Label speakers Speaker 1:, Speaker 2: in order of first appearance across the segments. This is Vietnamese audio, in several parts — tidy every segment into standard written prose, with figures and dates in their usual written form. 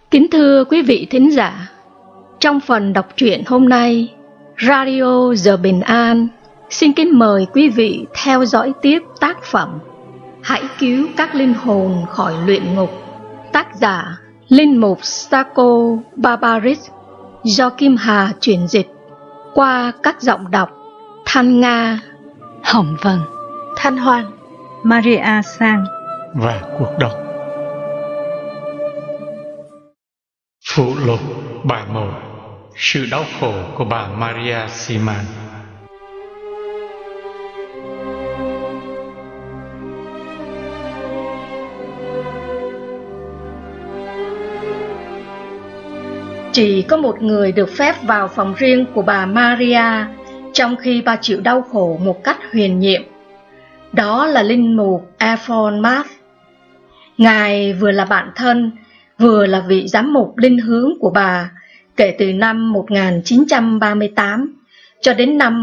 Speaker 1: Kính thưa quý vị thính giả, trong phần đọc truyện hôm nay, Radio Giờ Bình An xin kính mời quý vị theo dõi tiếp tác phẩm Hãy cứu các linh hồn khỏi luyện ngục, tác giả Linh mục Stako Barbaris, do Kim Hà chuyển dịch qua các giọng đọc Thanh Nga,
Speaker 2: Hồng Vân,
Speaker 3: Thanh Hoan,
Speaker 2: Maria Sang
Speaker 4: và Cuộc Đọc. Phụ lục bài 1: Sự đau khổ của bà Maria Simon.
Speaker 1: Chỉ có một người được phép vào phòng riêng của bà Maria trong khi bà chịu đau khổ một cách huyền nhiệm. Đó là linh mục Ephon Math. Ngài vừa là bạn thân, vừa là vị giám mục linh hướng của bà kể từ năm 1938 cho đến năm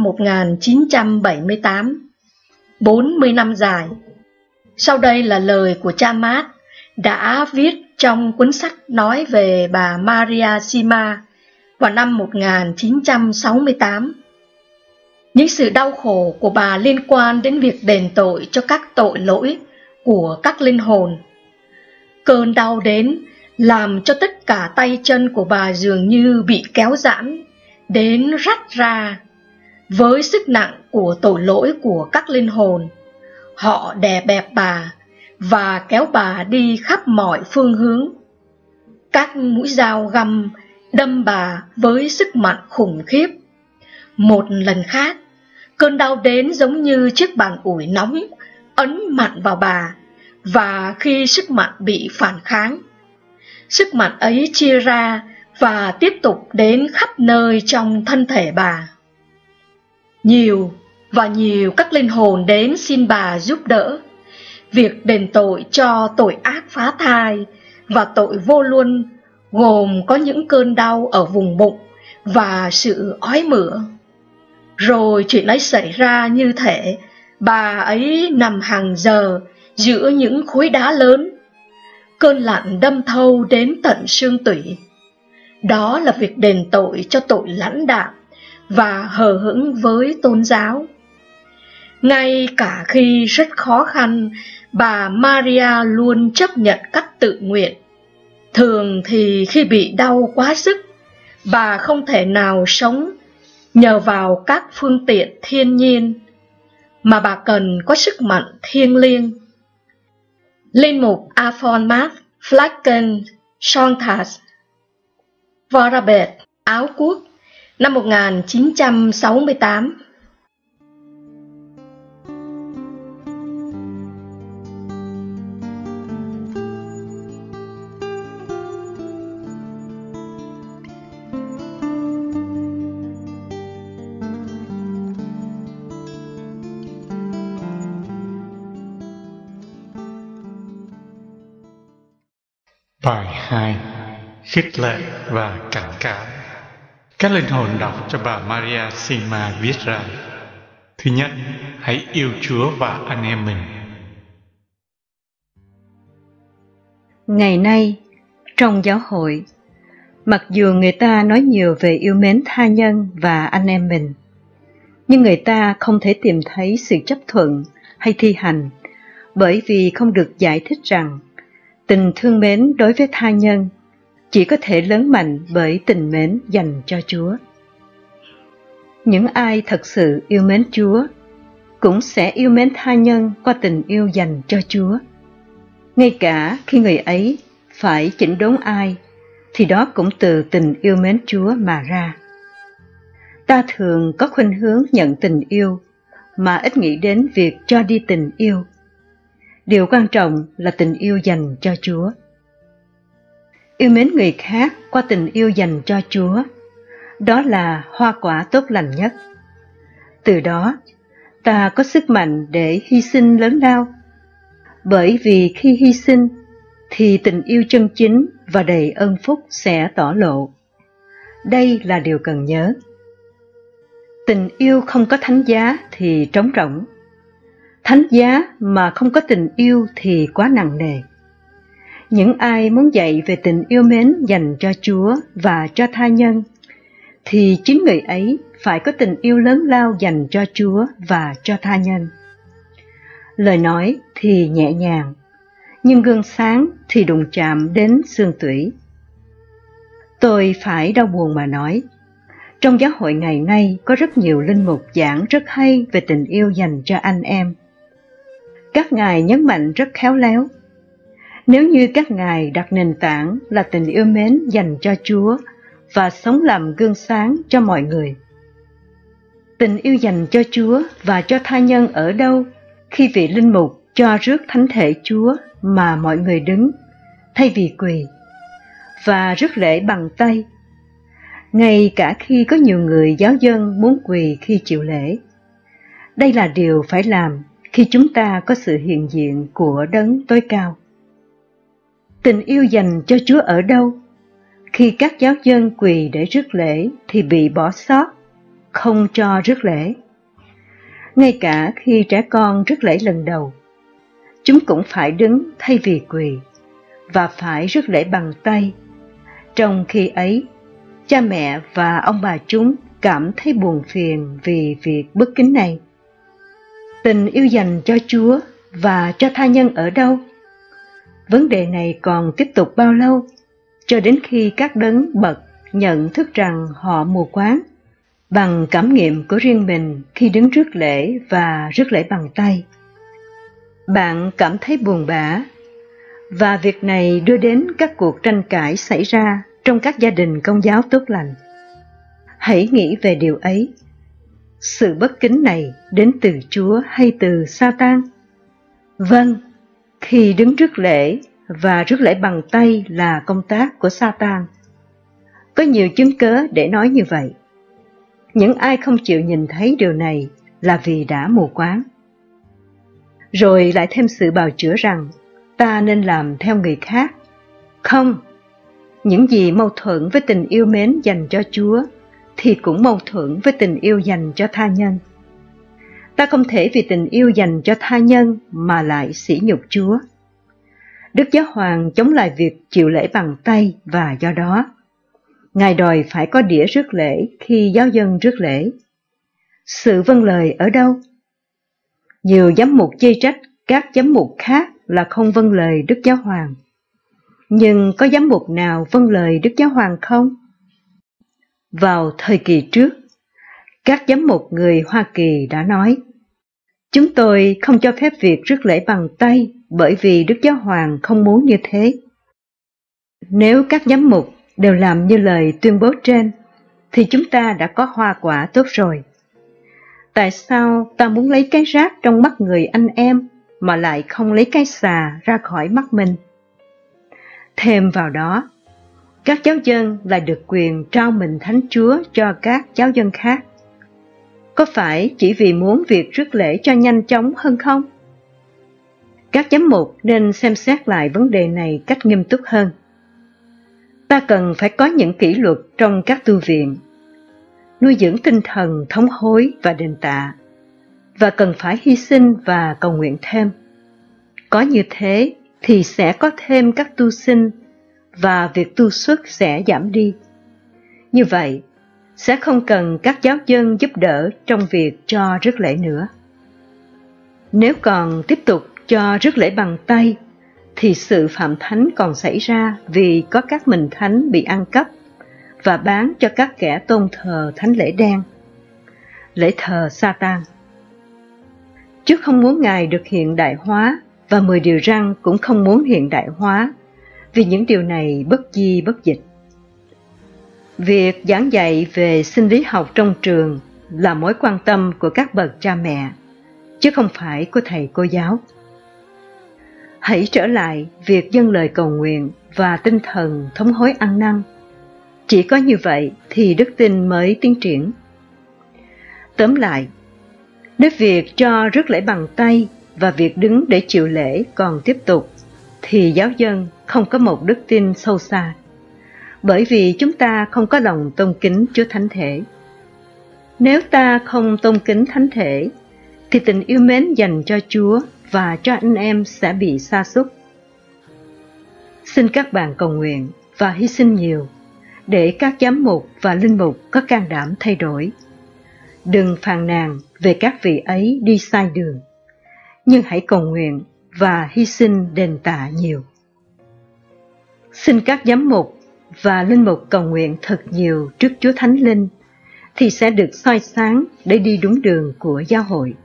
Speaker 1: 1978, 40 năm dài. Sau đây là lời của cha Math đã viết trong cuốn sách nói về bà Maria Sima vào năm 1968. Những sự đau khổ của bà liên quan đến việc đền tội cho các tội lỗi của các linh hồn. Cơn đau đến làm cho tất cả tay chân của bà dường như bị kéo giãn đến rách ra. Với sức nặng của tội lỗi của các linh hồn, họ đè bẹp bà và kéo bà đi khắp mọi phương hướng. Các mũi dao găm đâm bà với sức mạnh khủng khiếp. Một lần khác, cơn đau đến giống như chiếc bàn ủi nóng ấn mạnh vào bà, và khi sức mạnh bị phản kháng, sức mạnh ấy chia ra và tiếp tục đến khắp nơi trong thân thể bà. Nhiều và nhiều các linh hồn đến xin bà giúp đỡ. Việc đền tội cho tội ác phá thai và tội vô luân gồm có những cơn đau ở vùng bụng và sự ói mửa. Rồi chuyện ấy xảy ra như thể bà ấy nằm hàng giờ giữa những khối đá lớn. Cơn lạnh đâm thâu đến tận xương tủy. Đó là việc đền tội cho tội lãnh đạm và hờ hững với tôn giáo. Ngay cả khi rất khó khăn, bà Maria luôn chấp nhận cách tự nguyện. Thường thì khi bị đau quá sức, bà không thể nào sống nhờ vào các phương tiện thiên nhiên, mà bà cần có sức mạnh thiêng liêng. Linh mục Ephon Math, Flaken, Sontas, Vorabet, Áo Quốc, năm 1968.
Speaker 4: Bài 2: Khích lệ và cảnh cáo. Các linh hồn đọc cho bà Maria Sima viết ra: Thứ nhất, hãy yêu Chúa và anh em mình.
Speaker 2: Ngày nay, trong giáo hội, mặc dù người ta nói nhiều về yêu mến tha nhân và anh em mình, nhưng người ta không thể tìm thấy sự chấp thuận hay thi hành, bởi vì không được giải thích rằng tình thương mến đối với tha nhân chỉ có thể lớn mạnh bởi tình mến dành cho Chúa. Những ai thật sự yêu mến Chúa cũng sẽ yêu mến tha nhân qua tình yêu dành cho Chúa. Ngay cả khi người ấy phải chỉnh đốn ai, thì đó cũng từ tình yêu mến Chúa mà ra. Ta thường có khuynh hướng nhận tình yêu mà ít nghĩ đến việc cho đi tình yêu. Điều quan trọng là tình yêu dành cho Chúa. Yêu mến người khác qua tình yêu dành cho Chúa, đó là hoa quả tốt lành nhất. Từ đó, ta có sức mạnh để hy sinh lớn lao. Bởi vì khi hy sinh, thì tình yêu chân chính và đầy ân phúc sẽ tỏ lộ. Đây là điều cần nhớ. Tình yêu không có thánh giá thì trống rỗng. Thánh giá mà không có tình yêu thì quá nặng nề. Những ai muốn dạy về tình yêu mến dành cho Chúa và cho tha nhân, thì chính người ấy phải có tình yêu lớn lao dành cho Chúa và cho tha nhân. Lời nói thì nhẹ nhàng, nhưng gương sáng thì đụng chạm đến xương tủy. Tôi phải đau buồn mà nói, trong giáo hội ngày nay có rất nhiều linh mục giảng rất hay về tình yêu dành cho anh em. Các ngài nhấn mạnh rất khéo léo. Nếu như các ngài đặt nền tảng là tình yêu mến dành cho Chúa và sống làm gương sáng cho mọi người. Tình yêu dành cho Chúa và cho tha nhân ở đâu khi vị linh mục cho rước thánh thể Chúa mà mọi người đứng thay vì quỳ, và rước lễ bằng tay, ngay cả khi có nhiều người giáo dân muốn quỳ khi chịu lễ. Đây là điều phải làm khi chúng ta có sự hiện diện của Đấng Tối Cao. Tình yêu dành cho Chúa ở đâu khi các giáo dân quỳ để rước lễ thì bị bỏ sót, không cho rước lễ. Ngay cả khi trẻ con rước lễ lần đầu, chúng cũng phải đứng thay vì quỳ và phải rước lễ bằng tay. Trong khi ấy, cha mẹ và ông bà chúng cảm thấy buồn phiền vì việc bất kính này. Tình yêu dành cho Chúa và cho tha nhân ở đâu? Vấn đề này còn tiếp tục bao lâu, cho đến khi các đấng bậc nhận thức rằng họ mù quáng bằng cảm nghiệm của riêng mình khi đứng rước lễ và rước lễ bằng tay. Bạn cảm thấy buồn bã, và việc này đưa đến các cuộc tranh cãi xảy ra trong các gia đình Công giáo tốt lành. Hãy nghĩ về điều ấy. Sự bất kính này đến từ Chúa hay từ Sa-tan? Vâng, khi đứng rước lễ và rước lễ bằng tay là công tác của Sa-tan. Có nhiều chứng cớ để nói như vậy. Những ai không chịu nhìn thấy điều này là vì đã mù quáng. Rồi lại thêm sự bào chữa rằng ta nên làm theo người khác. Không, những gì mâu thuẫn với tình yêu mến dành cho Chúa thì cũng mâu thuẫn với tình yêu dành cho tha nhân. Ta không thể vì tình yêu dành cho tha nhân mà lại sỉ nhục Chúa. Đức Giáo Hoàng chống lại việc chịu lễ bằng tay, và do đó Ngài đòi phải có đĩa rước lễ khi giáo dân rước lễ. Sự vâng lời ở đâu? Nhiều giám mục chê trách các giám mục khác là không vâng lời Đức Giáo Hoàng. Nhưng có giám mục nào vâng lời Đức Giáo Hoàng không? Vào thời kỳ trước, các giám mục người Hoa Kỳ đã nói, chúng tôi không cho phép việc rước lễ bằng tay bởi vì Đức Giáo Hoàng không muốn như thế. Nếu các giám mục đều làm như lời tuyên bố trên, thì chúng ta đã có hoa quả tốt rồi. Tại sao ta muốn lấy cái rác trong mắt người anh em mà lại không lấy cái xà ra khỏi mắt mình? Thêm vào đó, các giáo dân lại được quyền trao mình Thánh Chúa cho các giáo dân khác. Có phải chỉ vì muốn việc rước lễ cho nhanh chóng hơn không? Các giám mục nên xem xét lại vấn đề này cách nghiêm túc hơn. Ta cần phải có những kỷ luật trong các tu viện, nuôi dưỡng tinh thần thống hối và đền tạ, và cần phải hy sinh và cầu nguyện thêm. Có như thế thì sẽ có thêm các tu sinh và việc tu xuất sẽ giảm đi. Như vậy, sẽ không cần các giáo dân giúp đỡ trong việc cho rước lễ nữa. Nếu còn tiếp tục cho rước lễ bằng tay, thì sự phạm thánh còn xảy ra vì có các mình thánh bị ăn cắp và bán cho các kẻ tôn thờ thánh lễ đen, lễ thờ Sa-tan. Chúa không muốn Ngài được hiện đại hóa, và 10 điều răn cũng không muốn hiện đại hóa, vì những điều này bất di bất dịch. Việc giảng dạy về sinh lý học trong trường là mối quan tâm của các bậc cha mẹ, chứ không phải của thầy cô giáo. Hãy trở lại việc dâng lời cầu nguyện và tinh thần thống hối ăn năn. Chỉ có như vậy thì đức tin mới tiến triển. Tóm lại, nếu việc cho rước lễ bằng tay và việc đứng để chịu lễ còn tiếp tục, thì giáo dân không có một đức tin sâu xa, bởi vì chúng ta không có lòng tôn kính Chúa Thánh Thể. Nếu ta không tôn kính Thánh Thể, thì tình yêu mến dành cho Chúa và cho anh em sẽ bị sa sút. Xin các bạn cầu nguyện và hy sinh nhiều để các giám mục và linh mục có can đảm thay đổi. Đừng phàn nàn về các vị ấy đi sai đường, nhưng hãy cầu nguyện và hy sinh đền tạ nhiều. Xin các giám mục và linh mục cầu nguyện thật nhiều trước Chúa Thánh Linh, thì sẽ được soi sáng để đi đúng đường của giáo hội.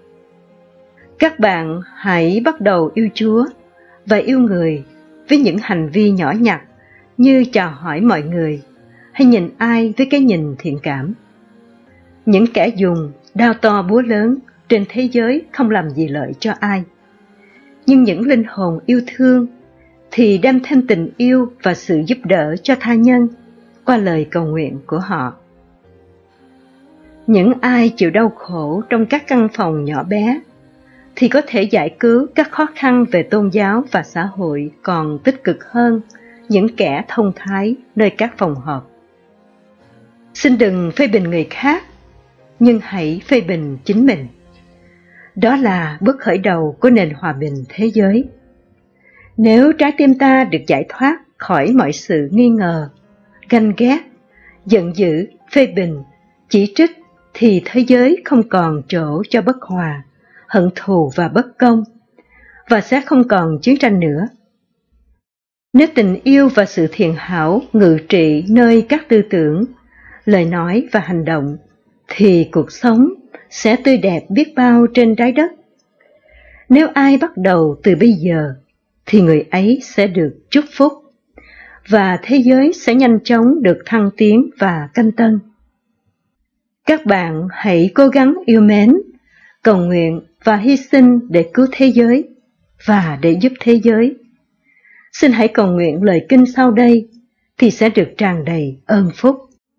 Speaker 2: Các bạn hãy bắt đầu yêu Chúa và yêu người với những hành vi nhỏ nhặt như chào hỏi mọi người hay nhìn ai với cái nhìn thiện cảm. Những kẻ dùng đao to búa lớn trên thế giới không làm gì lợi cho ai, nhưng những linh hồn yêu thương thì đem thêm tình yêu và sự giúp đỡ cho tha nhân qua lời cầu nguyện của họ. Những ai chịu đau khổ trong các căn phòng nhỏ bé thì có thể giải cứu các khó khăn về tôn giáo và xã hội còn tích cực hơn những kẻ thông thái nơi các phòng họp. Xin đừng phê bình người khác, nhưng hãy phê bình chính mình. Đó là bước khởi đầu của nền hòa bình thế giới. Nếu trái tim ta được giải thoát khỏi mọi sự nghi ngờ, ganh ghét, giận dữ, phê bình, chỉ trích, thì thế giới không còn chỗ cho bất hòa, hận thù và bất công, và sẽ không còn chiến tranh nữa. Nếu tình yêu và sự thiện hảo ngự trị nơi các tư tưởng, lời nói và hành động, thì cuộc sống sẽ tươi đẹp biết bao trên trái đất. Nếu ai bắt đầu từ bây giờ, thì người ấy sẽ được chúc phúc, và thế giới sẽ nhanh chóng được thăng tiến và canh tân. Các bạn hãy cố gắng yêu mến, cầu nguyện và hy sinh để cứu thế giới và để giúp thế giới. Xin hãy cầu nguyện lời kinh sau đây thì sẽ được tràn đầy ơn phúc.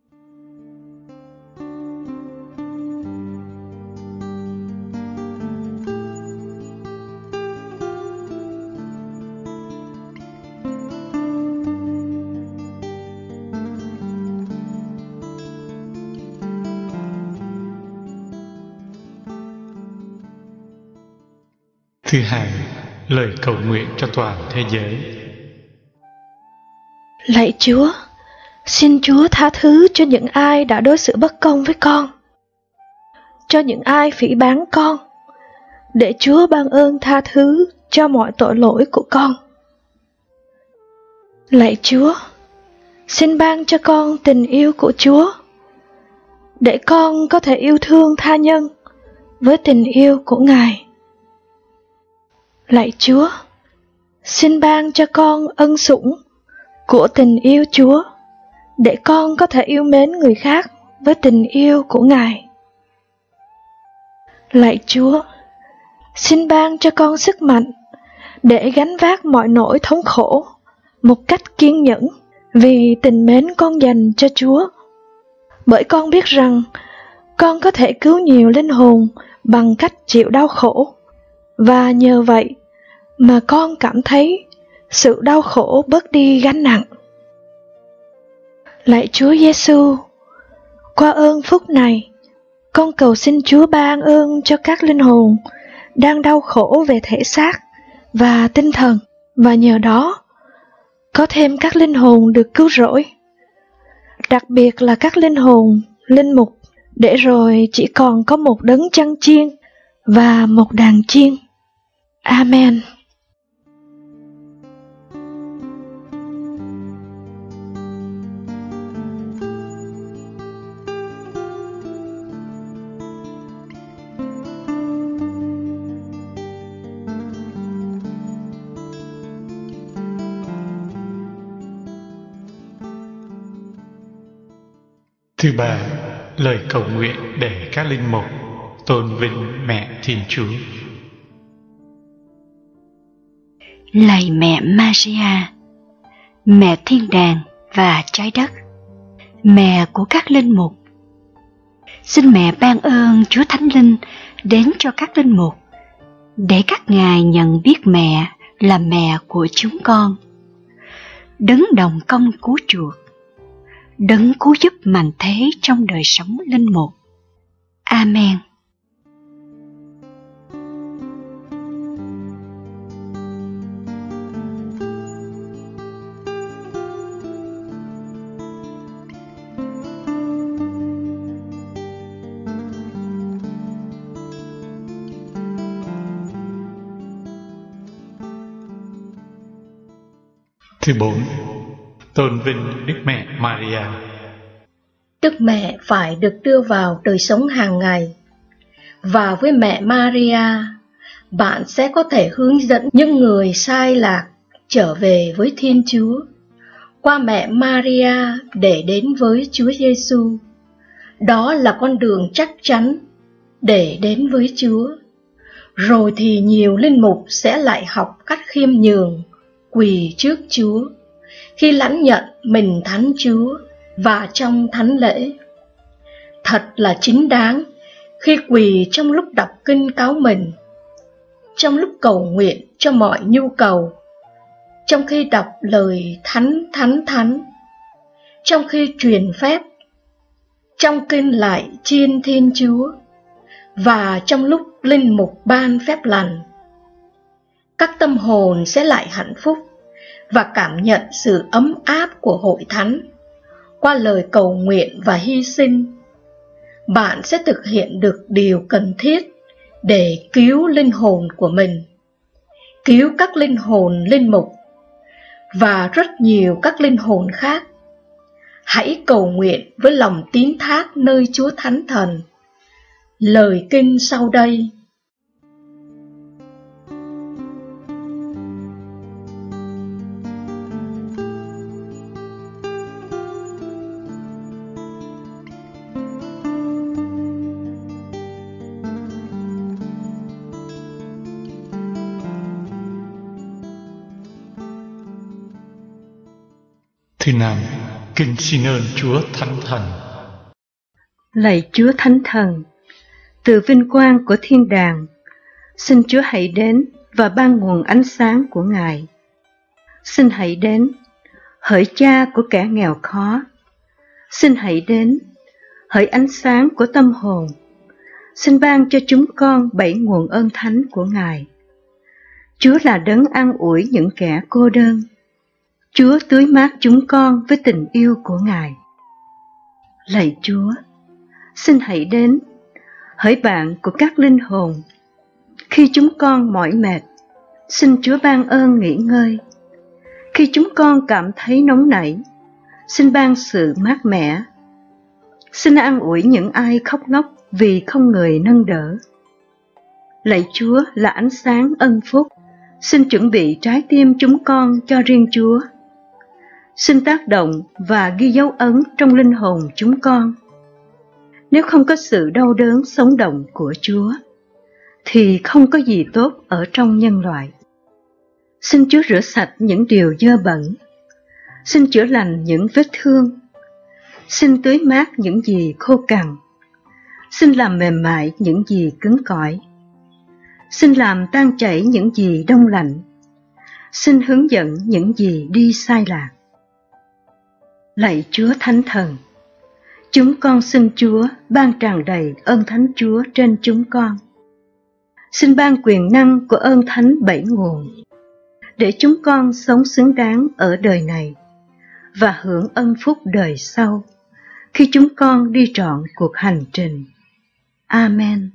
Speaker 4: Thứ hai, lời cầu nguyện cho toàn thế giới.
Speaker 1: Lạy Chúa, xin Chúa tha thứ cho những ai đã đối xử bất công với con, cho những ai phỉ báng con, để Chúa ban ơn tha thứ cho mọi tội lỗi của con. Lạy Chúa, xin ban cho con tình yêu của Chúa, để con có thể yêu thương tha nhân với tình yêu của Ngài. Lạy Chúa, xin ban cho con ân sủng của tình yêu Chúa, để con có thể yêu mến người khác với tình yêu của Ngài. Lạy Chúa, xin ban cho con sức mạnh để gánh vác mọi nỗi thống khổ một cách kiên nhẫn vì tình mến con dành cho Chúa. Bởi con biết rằng con có thể cứu nhiều linh hồn bằng cách chịu đau khổ, và nhờ vậy mà con cảm thấy sự đau khổ bớt đi gánh nặng. Lạy Chúa Giêsu, qua ơn phúc này, con cầu xin Chúa ban ơn cho các linh hồn đang đau khổ về thể xác và tinh thần, và nhờ đó có thêm các linh hồn được cứu rỗi, đặc biệt là các linh hồn linh mục, để rồi chỉ còn có một đấng chăn chiên và một đàn chiên. Amen.
Speaker 4: Thứ ba, lời cầu nguyện để các linh mục tôn vinh mẹ Thiên Chúa.
Speaker 3: Lạy mẹ Maria, mẹ thiên đàng và trái đất, mẹ của các linh mục, xin mẹ ban ơn Chúa Thánh Linh đến cho các linh mục, để các ngài nhận biết mẹ là mẹ của chúng con, đấng đồng công cứu chuộc, đấng cứu giúp mạnh thế trong đời sống linh mục. Amen.
Speaker 4: Thứ 4. Tôn vinh Đức Mẹ Maria.
Speaker 1: Đức Mẹ phải được đưa vào đời sống hàng ngày. Và với mẹ Maria, bạn sẽ có thể hướng dẫn những người sai lạc trở về với Thiên Chúa qua mẹ Maria để đến với Chúa Giêsu. Đó là con đường chắc chắn để đến với Chúa. Rồi thì nhiều linh mục sẽ lại học cách khiêm nhường, quỳ trước Chúa khi lãnh nhận mình thánh Chúa và trong thánh lễ. Thật là chính đáng khi quỳ trong lúc đọc kinh cáo mình, trong lúc cầu nguyện cho mọi nhu cầu, trong khi đọc lời thánh, trong khi truyền phép, trong kinh lại chiên Thiên Chúa, và trong lúc linh mục ban phép lành. Các tâm hồn sẽ lại hạnh phúc và cảm nhận sự ấm áp của hội thánh qua lời cầu nguyện và hy sinh. Bạn sẽ thực hiện được điều cần thiết để cứu linh hồn của mình, cứu các linh hồn linh mục và rất nhiều các linh hồn khác. Hãy cầu nguyện với lòng tín thác nơi Chúa Thánh Thần. Lời kinh sau đây.
Speaker 4: Thứ 5. Kinh xin ơn Chúa Thánh Thần.
Speaker 2: Lạy Chúa Thánh Thần, từ vinh quang của thiên đàng, xin Chúa hãy đến và ban nguồn ánh sáng của Ngài. Xin hãy đến, hỡi Cha của kẻ nghèo khó. Xin hãy đến, hỡi ánh sáng của tâm hồn. Xin ban cho chúng con 7 nguồn ơn thánh của Ngài. Chúa là đấng an ủi những kẻ cô đơn. Chúa tưới mát chúng con với tình yêu của Ngài. Lạy Chúa, xin hãy đến, hỡi bạn của các linh hồn. Khi chúng con mỏi mệt, xin Chúa ban ơn nghỉ ngơi. Khi chúng con cảm thấy nóng nảy, xin ban sự mát mẻ. Xin an ủi những ai khóc lóc vì không người nâng đỡ. Lạy Chúa là ánh sáng ân phúc, xin chuẩn bị trái tim chúng con cho riêng Chúa. Xin tác động và ghi dấu ấn trong linh hồn chúng con. Nếu không có sự đau đớn sống động của Chúa, thì không có gì tốt ở trong nhân loại. Xin Chúa rửa sạch những điều dơ bẩn. Xin chữa lành những vết thương. Xin tưới mát những gì khô cằn. Xin làm mềm mại những gì cứng cỏi. Xin làm tan chảy những gì đông lạnh. Xin hướng dẫn những gì đi sai lạc. Lạy Chúa Thánh Thần, chúng con xin Chúa ban tràn đầy ơn Thánh Chúa trên chúng con. Xin ban quyền năng của ơn Thánh 7 nguồn, để chúng con sống xứng đáng ở đời này và hưởng ân phúc đời sau, khi chúng con đi trọn cuộc hành trình. Amen.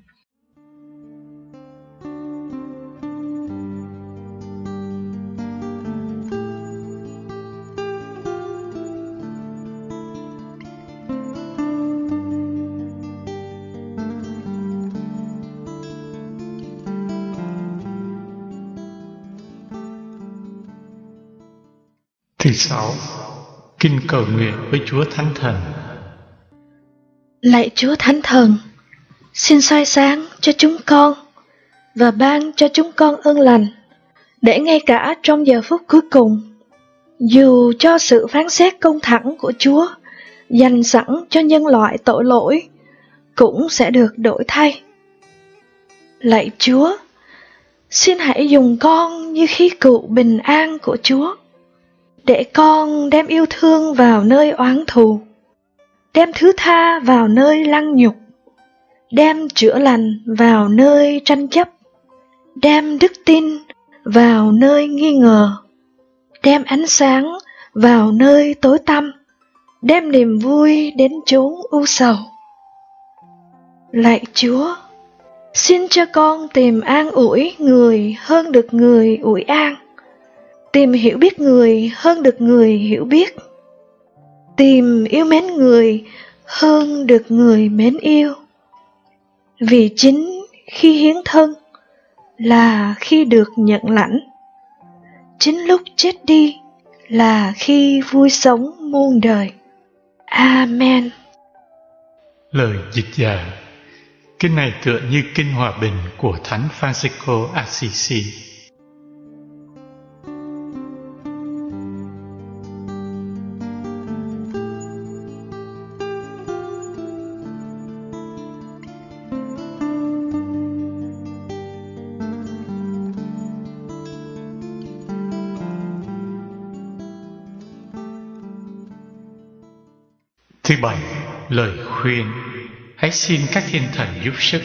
Speaker 4: Thứ 6. Kinh cầu nguyện với Chúa Thánh Thần.
Speaker 5: Lạy Chúa Thánh Thần, xin soi sáng cho chúng con và ban cho chúng con ơn lành, để ngay cả trong giờ phút cuối cùng, dù cho sự phán xét công thẳng của Chúa dành sẵn cho nhân loại tội lỗi, cũng sẽ được đổi thay. Lạy Chúa, xin hãy dùng con như khí cụ bình an của Chúa, để con đem yêu thương vào nơi oán thù, đem thứ tha vào nơi lăng nhục, đem chữa lành vào nơi tranh chấp, đem đức tin vào nơi nghi ngờ, đem ánh sáng vào nơi tối tăm, đem niềm vui đến chốn u sầu. Lạy Chúa, xin cho con tìm an ủi người hơn được người ủi an, Tìm hiểu biết người hơn được người hiểu biết. Tìm yêu mến người hơn được người mến yêu. Vì chính khi hiến thân là khi được nhận lãnh. Chính lúc chết đi là khi vui sống muôn đời. Amen.
Speaker 4: Lời dịch dạy. Kinh này tựa như kinh hòa bình của Thánh Francisco Assisi. Thứ bảy, lời khuyên. Hãy xin các thiên thần giúp sức.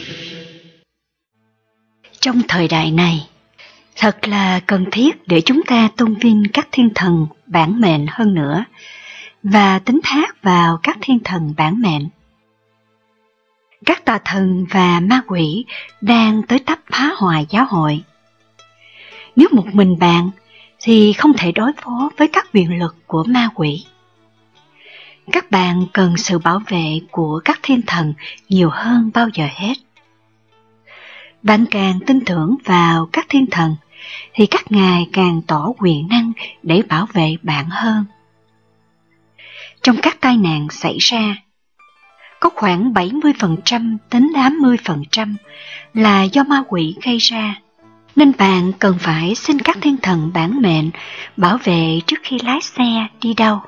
Speaker 3: Trong thời đại này, thật là cần thiết để chúng ta tôn vinh các thiên thần bản mệnh hơn nữa và tín thác vào các thiên thần bản mệnh. Các tà thần và ma quỷ đang tới tấp phá hoại giáo hội. Nếu một mình bạn thì không thể đối phó với các quyền lực của ma quỷ. Các bạn cần sự bảo vệ của các thiên thần nhiều hơn bao giờ hết. Bạn càng tin tưởng vào các thiên thần thì các ngài càng tỏ quyền năng để bảo vệ bạn hơn. Trong các tai nạn xảy ra, có khoảng 70% đến 80% là do ma quỷ gây ra, nên bạn cần phải xin các thiên thần bản mệnh bảo vệ trước khi lái xe đi đâu.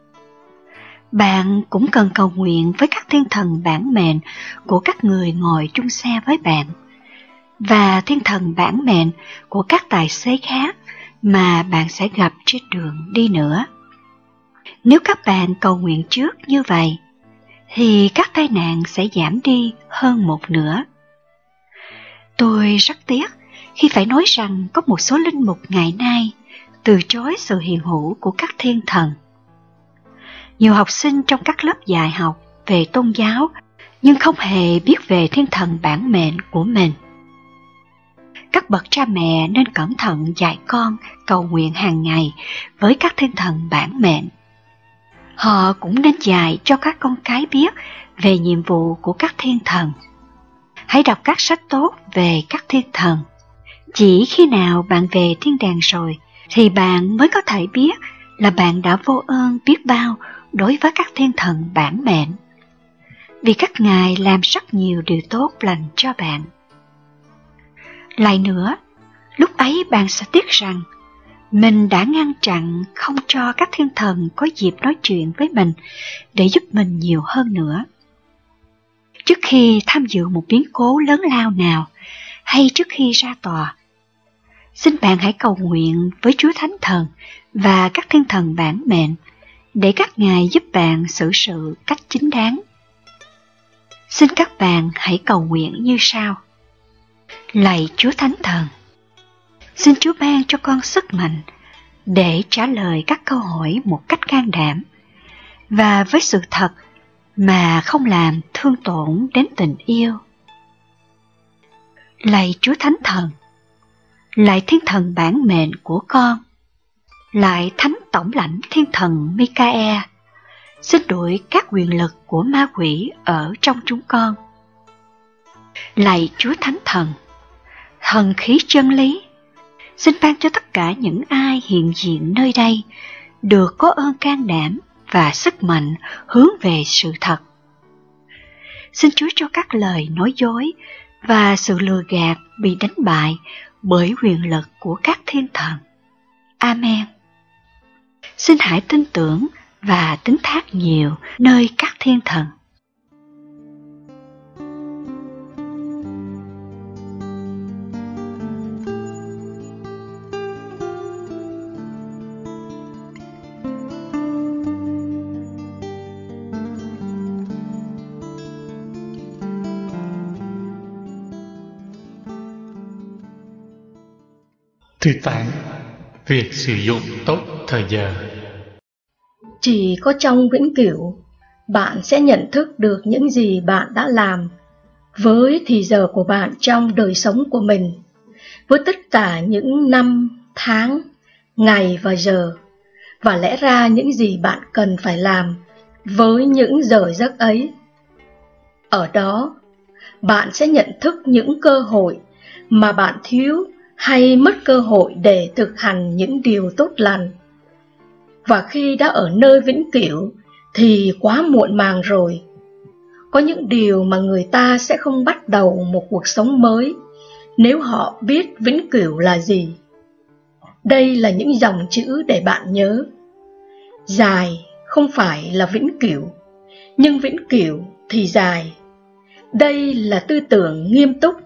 Speaker 3: Bạn cũng cần cầu nguyện với các thiên thần bản mệnh của các người ngồi chung xe với bạn và thiên thần bản mệnh của các tài xế khác mà bạn sẽ gặp trên đường đi nữa. Nếu các bạn cầu nguyện trước như vậy, thì các tai nạn sẽ giảm đi hơn một nửa. Tôi rất tiếc khi phải nói rằng có một số linh mục ngày nay từ chối sự hiện hữu của các thiên thần. Nhiều học sinh trong các lớp dạy học về tôn giáo nhưng không hề biết về thiên thần bản mệnh của mình. Các bậc cha mẹ nên cẩn thận dạy con cầu nguyện hàng ngày với các thiên thần bản mệnh. Họ cũng nên dạy cho các con cái biết về nhiệm vụ của các thiên thần. Hãy đọc các sách tốt về các thiên thần. Chỉ khi nào bạn về thiên đàng rồi thì bạn mới có thể biết là bạn đã vô ơn biết bao đối với các thiên thần bản mệnh, vì các ngài làm rất nhiều điều tốt lành cho bạn. Lại nữa, lúc ấy bạn sẽ tiếc rằng mình đã ngăn chặn không cho các thiên thần có dịp nói chuyện với mình để giúp mình nhiều hơn nữa. Trước khi tham dự một biến cố lớn lao nào hay trước khi ra tòa, xin bạn hãy cầu nguyện với Chúa Thánh Thần và các thiên thần bản mệnh để các ngài giúp bạn xử sự cách chính đáng. Xin các bạn hãy cầu nguyện như sau. Lạy Chúa Thánh Thần, xin Chúa ban cho con sức mạnh để trả lời các câu hỏi một cách can đảm và với sự thật mà không làm thương tổn đến tình yêu. Lạy Chúa Thánh Thần, lạy thiên thần bản mệnh của con, lạy Thánh Tổng lãnh thiên thần Michael, xin đuổi các quyền lực của ma quỷ ở trong chúng con. Lạy Chúa Thánh Thần, thần khí chân lý, xin ban cho tất cả những ai hiện diện nơi đây được có ơn can đảm và sức mạnh hướng về sự thật. Xin Chúa cho các lời nói dối và sự lừa gạt bị đánh bại bởi quyền lực của các thiên thần. Amen. Xin hãy tin tưởng và tín thác nhiều nơi các thiên thần.
Speaker 4: Thứ 8. Việc sử dụng tốt thời giờ.
Speaker 1: Chỉ có trong vĩnh cửu, bạn sẽ nhận thức được những gì bạn đã làm với thì giờ của bạn trong đời sống của mình, với tất cả những năm, tháng, ngày và giờ, và lẽ ra những gì bạn cần phải làm với những giờ giấc ấy. Ở đó, bạn sẽ nhận thức những cơ hội mà bạn thiếu hay mất cơ hội để thực hành những điều tốt lành. Và khi đã ở nơi vĩnh cửu thì quá muộn màng rồi. Có những điều mà người ta sẽ không bắt đầu một cuộc sống mới nếu họ biết vĩnh cửu là gì. Đây là những dòng chữ để bạn nhớ. Dài không phải là vĩnh cửu, nhưng vĩnh cửu thì dài. Đây là tư tưởng nghiêm túc.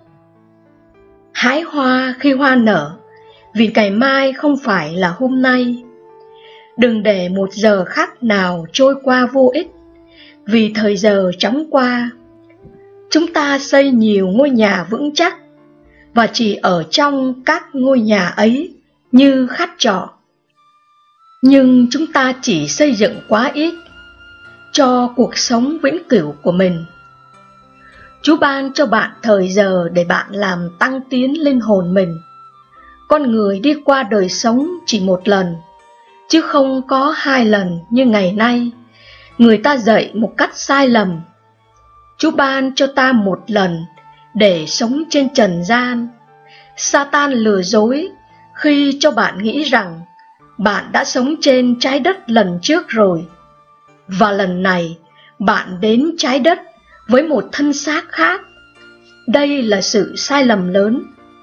Speaker 1: Hái hoa khi hoa nở, vì ngày mai không phải là hôm nay. Đừng để một giờ khắc nào trôi qua vô ích, vì thời giờ chóng qua. Chúng ta xây nhiều ngôi nhà vững chắc, và chỉ ở trong các ngôi nhà ấy như khách trọ. Nhưng chúng ta chỉ xây dựng quá ít cho cuộc sống vĩnh cửu của mình. Chúa ban cho bạn thời giờ để bạn làm tăng tiến linh hồn mình. Con người đi qua đời sống chỉ một lần, chứ không có 2 lần như ngày nay. Người ta dạy một cách sai lầm. Chúa ban cho ta 1 lần để sống trên trần gian. Satan lừa dối khi cho bạn nghĩ rằng bạn đã sống trên trái đất lần trước rồi, và lần này bạn đến trái đất với một thân xác khác. Đây là sự sai lầm lớn.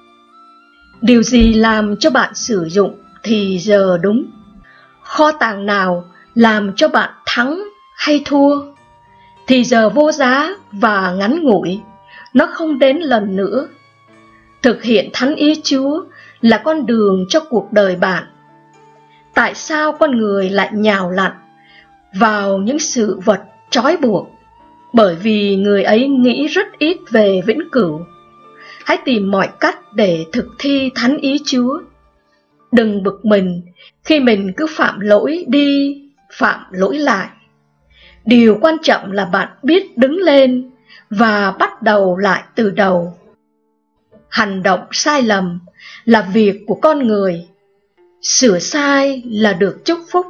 Speaker 1: Điều gì làm cho bạn sử dụng thì giờ đúng? Kho tàng nào làm cho bạn thắng hay thua? Thì giờ vô giá và ngắn ngủi, nó không đến lần nữa. Thực hiện thánh ý Chúa là con đường cho cuộc đời bạn. Tại sao con người lại nhào lặn vào những sự vật trói buộc? Bởi vì người ấy nghĩ rất ít về vĩnh cửu. Hãy tìm mọi cách để thực thi thánh ý Chúa. Đừng bực mình khi mình cứ phạm lỗi đi, phạm lỗi lại. Điều quan trọng là bạn biết đứng lên và bắt đầu lại từ đầu. Hành động sai lầm là việc của con người. Sửa sai là được chúc phúc.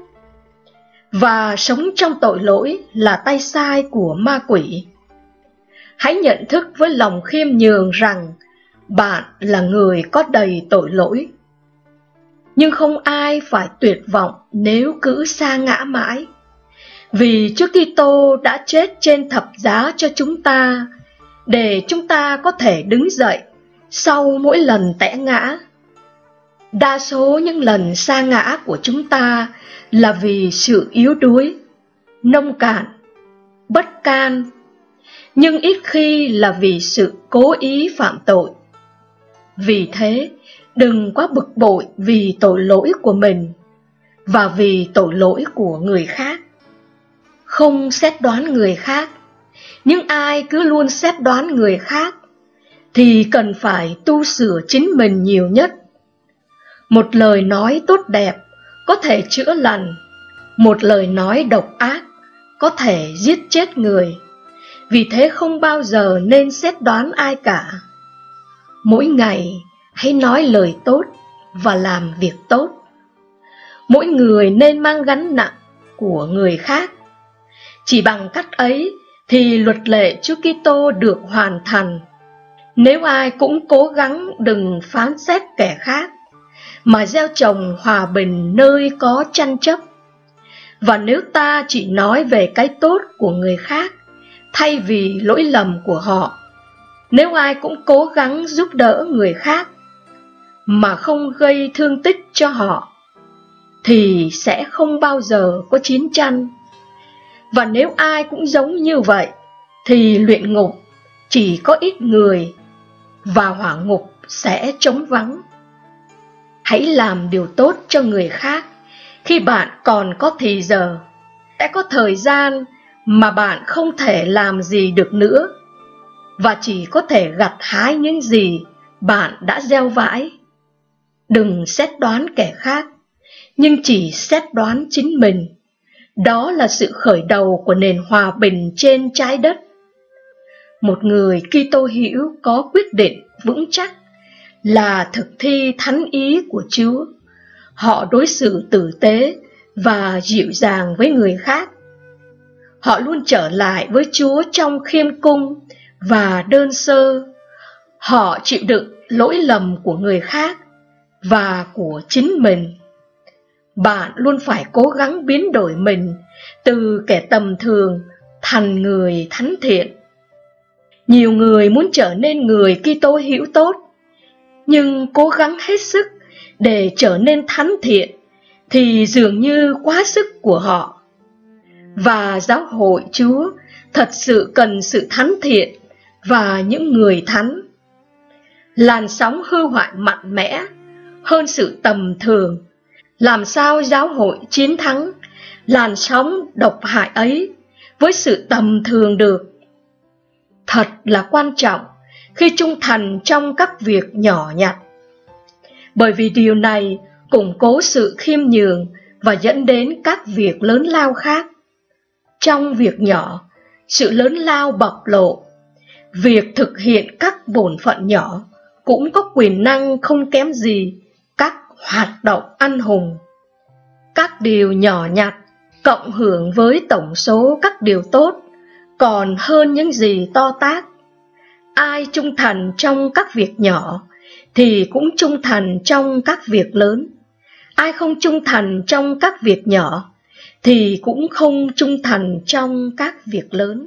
Speaker 1: Và sống trong tội lỗi là tay sai của ma quỷ. Hãy nhận thức với lòng khiêm nhường rằng bạn là người có đầy tội lỗi. Nhưng không ai phải tuyệt vọng nếu cứ sa ngã mãi. Vì Chúa Kitô đã chết trên thập giá cho chúng ta, để chúng ta có thể đứng dậy sau mỗi lần té ngã. Đa số những lần sa ngã của chúng ta là vì sự yếu đuối, nông cạn, bất can, nhưng ít khi là vì sự cố ý phạm tội. Vì thế, đừng quá bực bội vì tội lỗi của mình và vì tội lỗi của người khác. Không xét đoán người khác, nhưng ai cứ luôn xét đoán người khác thì cần phải tu sửa chính mình nhiều nhất. Một lời nói tốt đẹp có thể chữa lành, một lời nói độc ác có thể giết chết người. Vì thế không bao giờ nên xét đoán ai cả. Mỗi ngày hãy nói lời tốt và làm việc tốt. Mỗi người nên mang gánh nặng của người khác. Chỉ bằng cách ấy thì luật lệ Chúa Kitô được hoàn thành. Nếu ai cũng cố gắng đừng phán xét kẻ khác, mà gieo trồng hòa bình nơi có tranh chấp. Và nếu ta chỉ nói về cái tốt của người khác thay vì lỗi lầm của họ, nếu ai cũng cố gắng giúp đỡ người khác mà không gây thương tích cho họ, thì sẽ không bao giờ có chiến tranh. Và nếu ai cũng giống như vậy, thì luyện ngục chỉ có ít người và hỏa ngục sẽ trống vắng. Hãy làm điều tốt cho người khác khi bạn còn có thì giờ. Sẽ có thời gian mà bạn không thể làm gì được nữa, và chỉ có thể gặt hái những gì bạn đã gieo vãi. Đừng xét đoán kẻ khác, nhưng chỉ xét đoán chính mình. Đó là sự khởi đầu của nền hòa bình trên trái đất. Một người Kitô hữu có quyết định vững chắc là thực thi thánh ý của Chúa. họ đối xử tử tế và dịu dàng với người khác. Họ luôn trở lại với Chúa trong khiêm cung và đơn sơ. Họ chịu đựng lỗi lầm của người khác và của chính mình. Bạn luôn phải cố gắng biến đổi mình từ kẻ tầm thường thành người thánh thiện. Nhiều người muốn trở nên người Kitô hữu tốt, nhưng cố gắng hết sức để trở nên thánh thiện thì dường như quá sức của họ. Và giáo hội Chúa thật sự cần sự thánh thiện và những người thánh. Làn sóng hư hoại mạnh mẽ hơn sự tầm thường. Làm sao giáo hội chiến thắng làn sóng độc hại ấy với sự tầm thường được? Thật là quan trọng khi trung thành trong các việc nhỏ nhặt, bởi vì điều này củng cố sự khiêm nhường và dẫn đến các việc lớn lao khác. Trong việc nhỏ, sự lớn lao bộc lộ. Việc thực hiện các bổn phận nhỏ cũng có quyền năng không kém gì các hoạt động anh hùng. Các điều nhỏ nhặt cộng hưởng với tổng số các điều tốt còn hơn những gì to tát. Ai trung thành trong các việc nhỏ thì cũng trung thành trong các việc lớn. Ai không trung thành trong các việc nhỏ thì cũng không trung thành trong các việc lớn.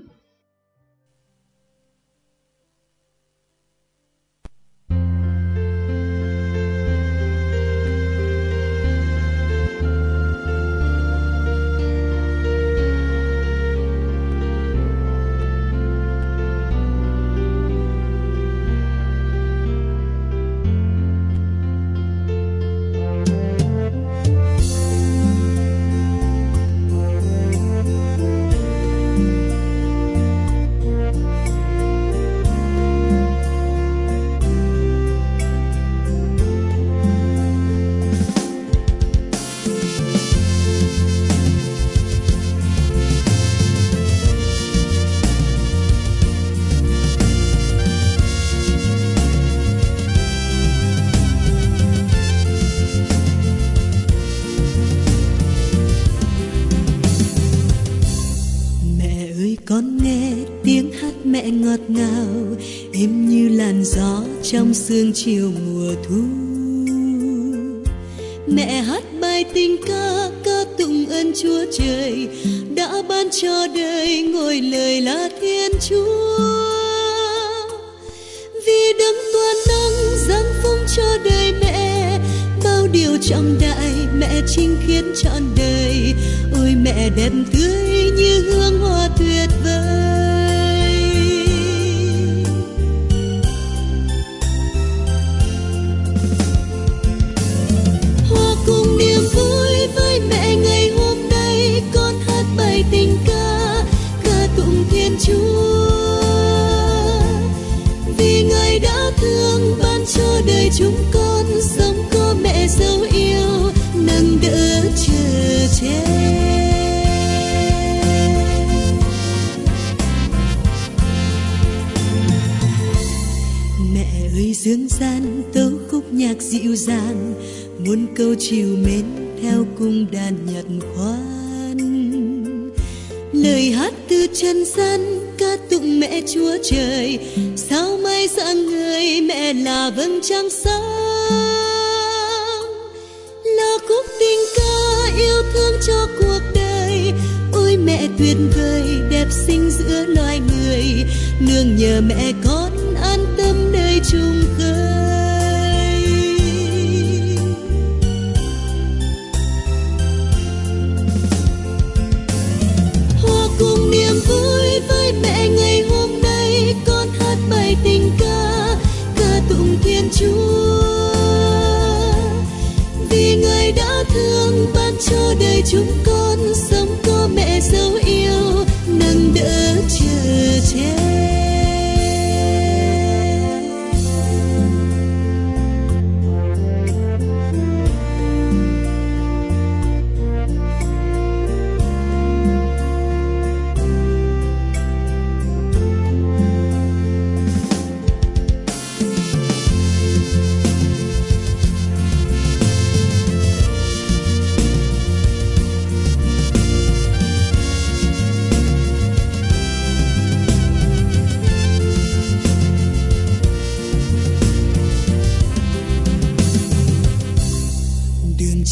Speaker 6: Con nghe tiếng hát mẹ ngọt ngào, êm như làn gió trong sương chiều mùa thu. Mẹ hát bài tình ca, ca tụng ơn Chúa trời đã ban cho đời ngôi lời là Thiên Chúa. Vì đấng toàn năng giáng phúc cho đời mẹ, bao điều trọng đại mẹ chinh khiết trọn đời. Ôi mẹ đẹp tươi như hương hoa tuyệt vời. Hòa cùng niềm vui với mẹ ngày hôm nay, con hát bài tình ca, ca tụng Thiên Chúa. Vì Ngài đã thương ban cho đời chúng con, sống có mẹ dấu yêu nâng đỡ chở che. Mẹ ơi dương gian tấu khúc nhạc dịu dàng, muôn câu chiều mến theo cung đàn nhật khoan. Lời hát từ trần gian ca tụng mẹ Chúa trời, sao mai dạng người mẹ là vầng trăng sáng. Là khúc tình ca yêu thương cho cuộc đời, ôi mẹ tuyệt vời đẹp xinh giữa loài người. Nương nhờ mẹ con an tâm nơi chung khơi. Hòa cùng niềm vui với mẹ ngày hôm nay, con hát bài tình ca, ca tụng Thiên Chúa. Vì Ngài đã thương ban cho đời chúng con, sống có mẹ dấu yêu nâng đỡ chở che.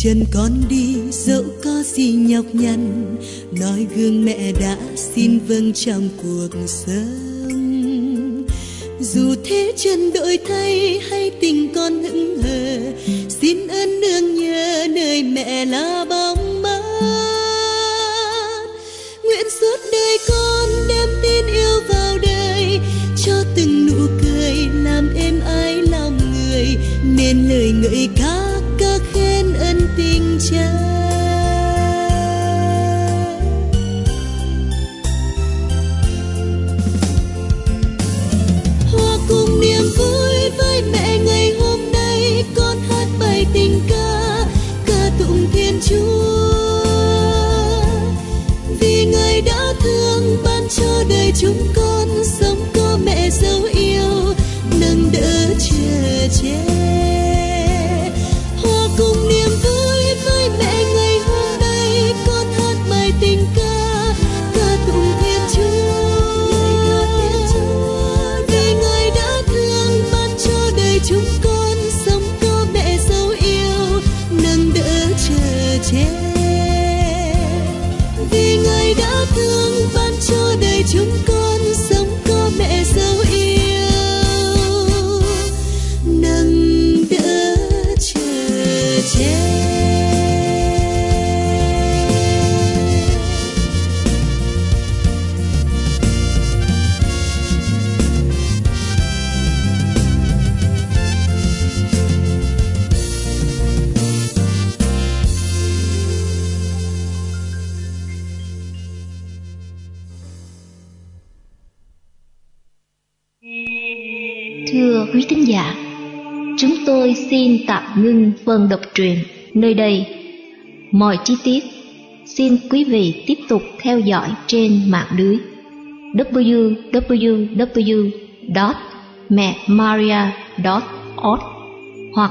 Speaker 6: chân con đi dẫu có gì nhọc nhằn, nói gương mẹ đã xin vâng trong cuộc sống. Dù thế chân đổi thay hay tình con hững hờ, xin ơn nương nhớ nơi mẹ là bóng mát. Nguyện suốt đời con đem tin yêu vào đời, cho từng nụ cười làm êm ái lòng người, nên lời ngợi ca khen ân tình cha. Hòa cùng niềm vui với mẹ ngày hôm nay, con hát bài tình ca, ca tụng Thiên Chúa. Vì Ngài đã thương ban cho đời chúng con, sống có mẹ dấu yêu, nâng đỡ chờ che. Hòa cùng niềm vui với mẹ ngày hôm nay, con hát bài tình ca, ca tụng Thiên Chúa. Vì Ngài đã thương ban cho đời chúng con, sống có mẹ dấu yêu, nâng đỡ chờ che. Vì Ngài đã thương ban cho đời chúng con, sống có mẹ dấu yêu, nâng đỡ chờ che.
Speaker 7: Thưa quý thính giả, chúng tôi xin tạm ngưng phần đọc truyện nơi đây. Mọi chi tiết xin quý vị tiếp tục theo dõi trên mạng lưới www.memaria.org hoặc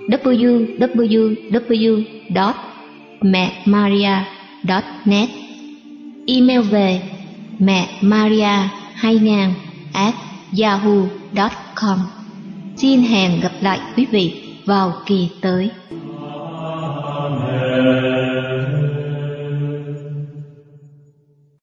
Speaker 7: www.memaria.net. Email về memaria2000@yahoo.com. Xin hẹn gặp lại quý vị vào kỳ tới.